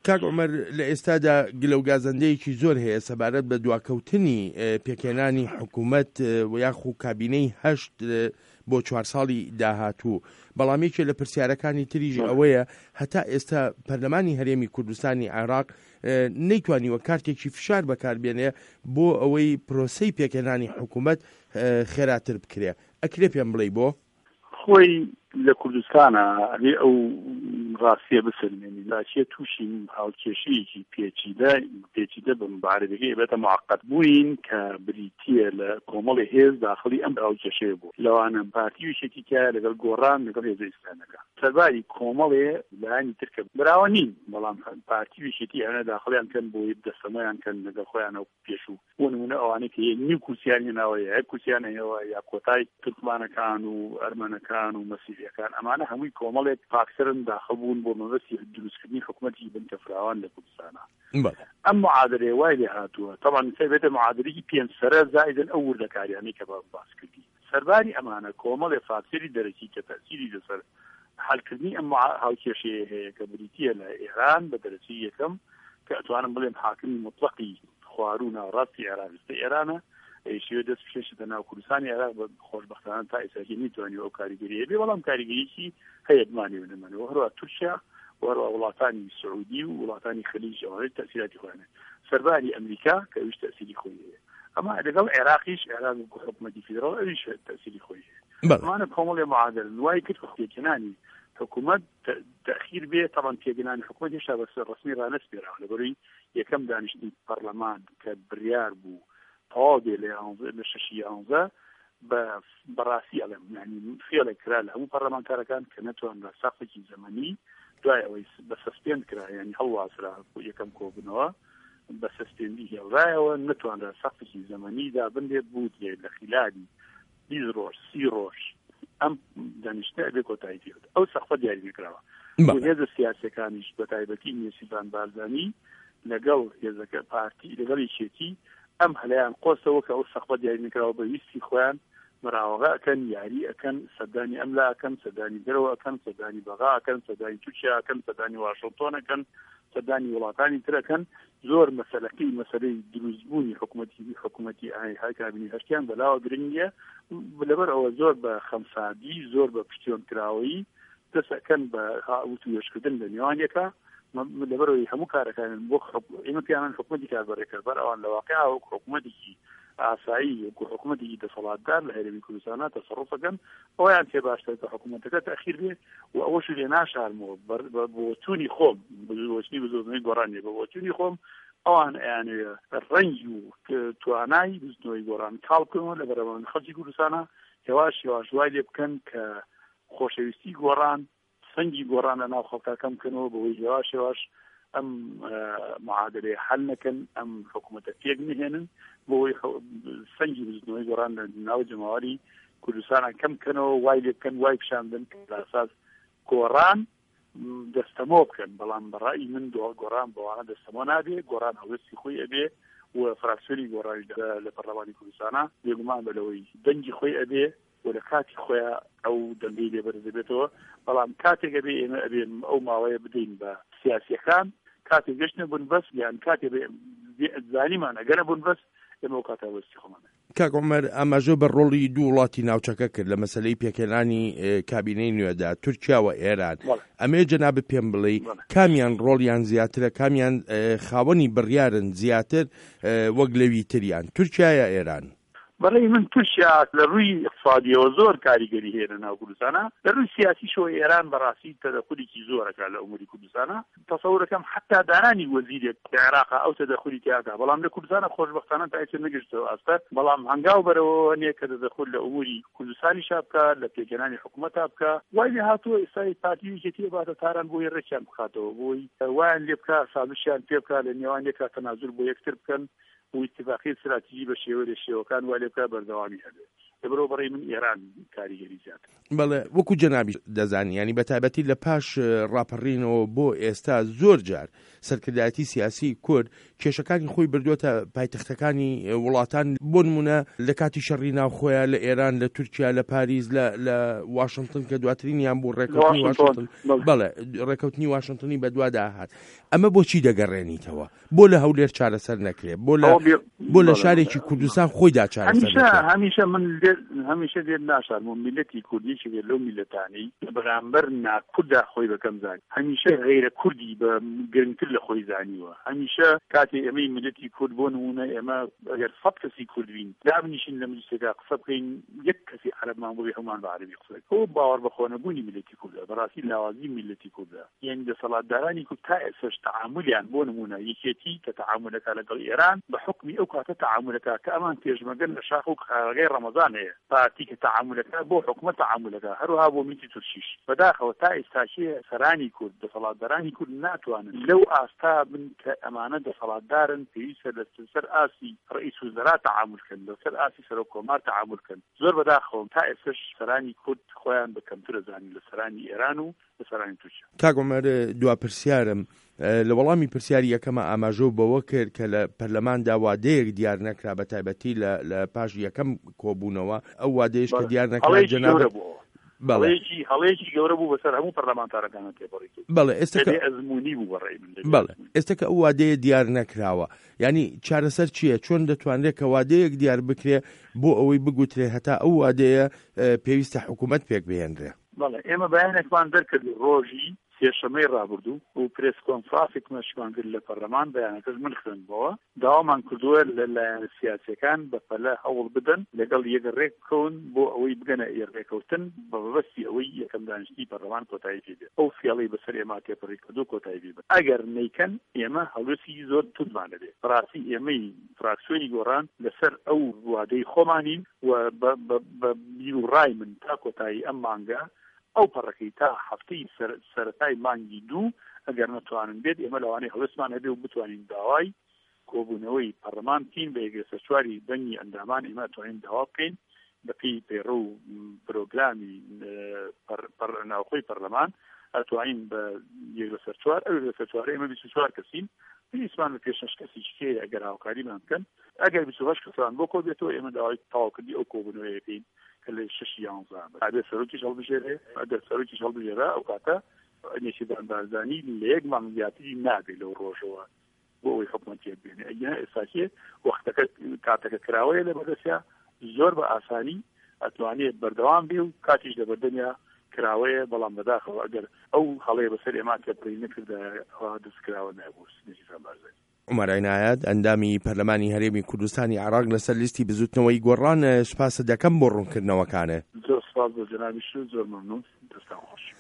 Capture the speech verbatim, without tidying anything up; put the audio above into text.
کاک عومەر لە ئێستادا گلەوگازەندەیەکی زۆر هەیە سەبارەت بە دواکەوتنی پێکهێنانی حکوومەت و یاخو کابینەی هەشت بۆ چوار ساڵی داهاتوو. بەڵامێکی لە پرسیارەکانی تریژ ئەوەیە هەتا ئێستا پەرلەمانی هەرێمی کوردستانی عێراق نەیتوانیوە کارتێکی فشار بەکاربێنێ بۆ ئەوەی پرۆسەی پێکهێنانی حکوومەت خێراتر بکرێ. ئەکرێ پێم بڵێ بۆ خۆی لە کوردستانە ئەبێ ئەو ڕاستیە بسلمێنی لاچێ تووشی هاوکێشەیەکی پێچیدە پێچیدە بە مبارەبەکەی بێتە معقەت بووین کە بریتیە لە کۆمەڵی هێز داخلی ئەم هاوکێشەیە بوو لەوانە پارتی وشێکی تایە لەگەڵ گۆڕان لەگەڵ هێزە ئیسلامەکە سەرباری کۆمەڵێ لایانی ترکە براوە نین بەڵام پارتی وشێتی ئەوانە داخلیان کەن بۆی دەستەمەیان کەن لەگەڵ خۆیانەوە پێشوو بۆ نمونە ئەوانەی کە نیو کورسیان هێناوەیە هەر کورسیان هەیەەوە یا کۆتای تورکمانەکان و ئەرمەنەکان و مەسیحیەکان ئەمانە هەمووی کۆمەڵێک پاکسەرن داخەبوون بۆ مەبەستی دروستکردنی حکوومەتی بنکە فراوان لە کوردستانە. ئەم معادلەیە وای لێ هاتووە طبعا سەبێتە معادلەی پێنج سەرە زائدن ئەو وردەکاریانەی کە باس کردی سەرباری ئەمانە کۆمەڵێ فاکسەری دەرەکی کە تەسیری لەسەر حلکردنی ئەم هاوکێشەیە هەیە کە بریتیە لە ئێران بە دەرەجەی یەکەم کە ئەتوانم بڵێم حاکمی مطلقی خوار و ناوەڕاستی عێراقستە ئێرانە ئەیشیوە دەست پێشێتە ناو کوردستانی عێراق بە خۆشبەختانە تا ئێستا نەیتوانیوە ئەو کاریگەریە بێ بەڵام کاریگەریی هەیە بمانێ بنەمەنەوە هەروە تورکیا وەروە وڵاتانی سعودی و وڵاتانی خەلیج ئەوانەی تەسیراتی خۆیانە سەرباری ئەمریکا کە ئەویش تەسیری خۆی هەیە ئەمە لەگەڵ عێراقیش عێراق و حکوومەتی فیدراڵ ئەویش تەسیری خۆی هەیە ئەمانە کۆمەڵێ معادل وای کرد پێکهێنانی حکوومەت تەخیر بێ تەڵەن پێگەنانی حکوومەت هێشتا بەسەر ڕسمی ڕانەسپێراوە لەبەرەوەی یەکەم دانیشتنی پەرلەمان کە بڕیار بوو تەواو بێ لە شەشی یانزە بەڕاستی ئەڵێم یعنی فێڵێک کرا لە هەموو پەرلەمانتارەکان کە نەتوانرا ساقفێکی زەمەنی دوای ئەوەی بە سەسپێند کرا یعنی هەڵواسرا یەکەم کۆبنەوە بە سەسپێندی هێڵرایەوە نەتوانرا ساقفێکی زەمەنی دابندێت بوو لێ لە خیلالی بیست ڕۆژ سی ڕۆژ ئەم دانیشتە ئەبێ کۆتایی پێ ئەو سەقفە دیاری کراوە هێزە سیاسەکانیش بە تایبەتی نێسیبان بارزانی لەگەڵ هێزەکە پارتی لەگەڵ یەکێتی ئەم هەلایان قۆسەوە کە ئەو سەقفە دیاری نکراوە بە ویستی خۆیان مراوغە ئەکەن یاری ئەکەن سەردانی ئەملا ئەکەن سەردانی دەرەوە ئەکەن سەردانی بەغا ئەکەن سەردانی تورکیا ئەکەن سەردانی واشنگتۆن ئەکەن سەردانی وڵاتانی تر ئەکەن زۆر مەسەلەکەی مەسەلەی دروستبوونی حکوومەتی حکوومەتی ئاهای کابینی هەشتیان بەلاوە گرنگە لەبەر ئەوە زۆر بە خەمسادی زۆر بە پشتیوانکراوەیی دەسەکەن بە هاوت و یۆشکردن لە نێوانیەکە لەبەرەوەی هەموو کارەکان بۆ ئێمە پیامان حکوومەتی کاربەرێکرد بەر ئەوان لە واقعا وەک حکوومەتێکی ئاسایی وەکو حکوومەتێکی دەسەڵاتدار لە هەرێمی کوردستانە تەسەڕوفەکەن ئەویان پێ باشتر کە حکوومەتەکە تەخیر بێ و ئەوەش لێ ناشارمەوە بۆ چوونی خۆم بۆچنی بزۆزنەوەی گۆڕانیە بە بۆ چوونی خۆم ئەوان ئەیانەوێ ڕەنگی و توانای بزنەوەی گۆڕان کاڵکەوە لە بەرەوەن خەڵکی کوردستانە هێواش هێواش وای لێ بکەن کە خۆشەویستی گۆڕان سەنگی گۆڕان لە ناو خەڵکەکەم بکەنەوە بەوەی هێواش هێواش ئەم معادلەی حل نەکەن ئەم حکوومەتە پێک نهێنن بۆی سەنگی بزنەوەی گۆڕان لە ناو جەماوەری کوردستانە کەم بکەنەوە وای لێ بکەن وای پیشاندن لە ئاساس گۆڕان دەستەمۆ بکەن بەڵام بەڕای من گۆڕان بەوانە دەستەمۆ نابێ گۆڕان هەوێستی خۆی ئەبێ و فراکسیۆنی گۆڕانی لە پەرلەمانی کوردستانە بێگومان بە لەوەی دەنگی خۆی ئەبێ و لە کاتی خۆیان ئەو دەنگەی لێبەرز دەبێتەوە بەڵام کاتێک ئەبێ ئێمە ئەبێن ئەو ماوەیە بدەین بە سیاسیەکان کاتێک گەشتە بوون بەس یان کاتێک زانیمان ئەگەرە بوون بەس ئێمە ئەو کاتە وەستی خۆمانە. کاک عومەر ئاماژە بە ڕۆڵی دوو وڵاتی ناوچەکە کرد لە مەسەلەی پێکهێنانی کابینەی نوێدا تورکیا و ئێران ئەمێ جەنابە پێم بڵێ کامیان ڕۆڵیان زیاترە کامیان خاوەنی بڕیارن زیاتر وەک لەوی تریان تورکیا یا ئێران؟ بەڵێ من تورکیا لە ڕووی اقتصادیەوە زۆر کاریگەری هەیە لە ناو کوردستانە لە ڕووی سیاسیشەوە ئێران بەڕاستی تەدەخولێکی زۆرەکە لە ئەموری کوردستانە تەسەوورەکەم حتا دانانی وەزیرێک لە عێراق ئەو تەدەخولی تیاکا بەڵام لە کوردستانە خۆشبەختانە تا ئێستا نەگەشتەوە ئەستە بەڵام هەنگاو بەرەوە نییە کە دەدەخول لە ئەموری کوردستانی بکە لە پێکهێنانی حکوومەتا بکە وای لێ هاتووە ئێستای پارتی یەکێتی باتە تاران بۆی ڕێکیان بخاتەوە بۆی وایان لێ بکە سازشیان پێ بکە لە نێوان یەکا تەنازول بۆ یەکتر بکەن و اتفاقی استراتیژی بە شێوە لە شێوەکان وای لێ بکە بەردەوامی هەبێت لەبەرەوە بەڕێی من ئێران کاریگەری زیات. بەڵێ وەکو جەنابی دەزانی ینی بەتایبەتی لە پاش ڕاپەڕینەوە بۆ ئێستا زۆر جار سەرکردایەتی سیاسی کورد کێشەکانی خۆی بردووەتە پایتەختەکانی وڵاتان بۆ نمونە لە کاتی شەڕی ناوخۆیە لە ئێران لە تورکیا لە پاریس لە واشنگتن کە دواترینیان بۆ ڕێکەوتنی واشنگتن بەڵێ ڕێکەوتنی واشنگتنی بەدوادا هات. ئەمە بۆچی دەگەڕێنیتەوە؟ بۆ لە هەولێر چارەسەر نەکرێت؟ بۆ لە بۆ لە شارێکی کوردستان خۆیدا چارەسەر هەمیشە من هەمیشە لێت ناشارم میلەتی کوردی لەو میلەتانی بەرامبەر ناکوردا خۆی بەکەم زانی، هەمیشە غیرە کوردی بە گرنگتر لە خۆی زانیوە. هەمیشە کاتێ ئەمەی میلەتی کورد بۆ نمونە ئێمە ئەگەر سەد کەسی کوردبین دابنیشین لە مجلسێکا قسە بکەین یەک کەسی عەرەبمان بۆ هەمومان بە عەرەبی قسە بکەین. ئەو باوەڕ بەخۆنەبوونی میلەتی کوردە، بەڕاستی لاوازی میلەتی کوردە. یعنی دەسەڵاتدارانی کورد تا ئێستاش تەعاملیان بۆ نمونە یەکێتی کە تەعاملەکە لەگەڵ ئێران بە حوکمی ئەو کاتە تەعاملەکە کە ئەمان پێشمەگەن لە شاخ و قاغەی ڕەمەزان هەیە پارتی کە تەعاملەکە بۆ حکومەت تەعاملەکە هەروها بۆ میتی تورکیش بەداخەوە تا ئێستاشیە سەرانی کورد دەسەڵاتدارانی کورد ناتوانن لەو ئاستا بن کە ئەمانە دەسەڵاتدارن پێویستە لەسەر ئاسی ڕئیس وزەرا تەعاملکەن، لەسەر ئاسی سەرۆکۆمار تەعاملکەن. زۆر بەداخەوە تا ئێستاش سەرانی کورد خۆیان بە کەمتر دەزانین لە سەرانی ئێران و لە سەرانی تورکیا. کاک عومەر دوا پرسیارم لە وەڵامی پرسیاری یەکەمە ئاماژە بەوە کرد کە لە پەرلەماندا وادەیەک دیار نەکرا بە تایبەتی لە پاش یەکەم کۆبوونەوە ئەو وادەیەش کە دیار نەکرا جەنابەت هەڵەیەکی هەڵەیەکی گەورە بوو بەسەر هەموو پەرلەمانتارەکانە تێپەڕی کرد. بەڵێ ئێستا ئەزموونی بوو بەڕێی من. بەڵێ ئێستا کە ئەو وادەیە دیار نەکراوە ینی چارەسەر چییە؟ چۆن دەتوانرێت کە وادەیەک دیار بکرێ بۆ ئەوەی بگوترێ هەتا ئەو وادەیە پێویستە حکوومەت پێک بهێنرێ؟ بەڵێ ئێمە بەیانێکمان دەرکرد ڕۆژی سێشەمەی ڕابردوو و پرێس کۆنفرانسێکمان شمان کرد لە پەرلەمان بەیانەکەش من خوێندبەوە داوامان کردووە لەلایەنە سیاسیەکان بەپەلە هەوڵ بدەن لەگەڵ یەکڕێک بکەون بۆ ئەوەی بگەنە ڕێکەوتن بە بەبەستی ئەوەی یەکەم دانیشتنی پەرلەمان کۆتایی پێ بێت. ئەو فیاڵەی بەسەر ئێمە تێپەڕی کردو کۆتایی پێ بێت. ئەگەر نەیکەن ئێمە هەڵوێستی زۆر توندمان دەبێت. بەڕاستی ئێمەی فراکسیۆنی گۆڕان لەسەر ئەو وادەی خۆمانین و بە بیر و ڕای من تا کۆتایی ئەم مانگە ئەو پەڕەکەی تا هەفتەی سەرەتای مانگی دوو ئەگەر نەتوانن بێت ئێمە لەوانەیە هەڵوێستمان هەبێ و بتوانین داوای کۆبوونەوەی پەرلەمان بکەین بە یەکگرتووە چواری بەنگی ئەندامان ئێمە توانین داوا بکەین بەپێی پەیڕە و پرۆگرامی ناوخۆی پەرلەمان ئەتوانین بە یەکلەسەر چوار ئەو یەکلەسەر چوارە ئێمە بیست و چوار کەسین پێویستمان بە پێشەش کەسی هەیە ئەگەر هاوکاریمان بکەن ئەگەر بیست و هەشت کەسان بۆ کۆ بێتەوە ئێمە داوای تەواوکردنی ئەو کۆبوونەوەیە بکەین کە لە شەش یانزە ئەگەر سەرۆکیش هەڵبژێرێ ئەگەر سەرۆکیش هەڵبژێرا ئەو کاتە نێچیدان بارزانی لە یەک مانگ زیاتری نابێت لەو ڕۆژەوە بۆ ئەوەی حکوومەتیەک بێنێ. ئەگەر ئێستاکێ وەختەکە کاتەکە کراوەیە لە بەدەستیا زۆر بە ئاسانی ئەتوانێت بەردەوام بێ و کاتیش لە بەردەنیا کراوەیە بەڵام بەداخەوە ئەگەر ئەو هەڵەیە بەسەر ئێمە تێپەڕی نەکردە ئەوە دەستکراوە نابوو. نێچیدان بارزانی عومەر عینایەت ئەندامی پەرلەمانی هەرێمی کوردستانی عێراق لەسەر لیستی بزوتنەوەی گۆڕان سوپاس دەکەم بۆ ڕوونکردنەوەکانە. زۆر سپاس بۆ جەنابی شو، زۆر مەمنون، دەستان خۆش.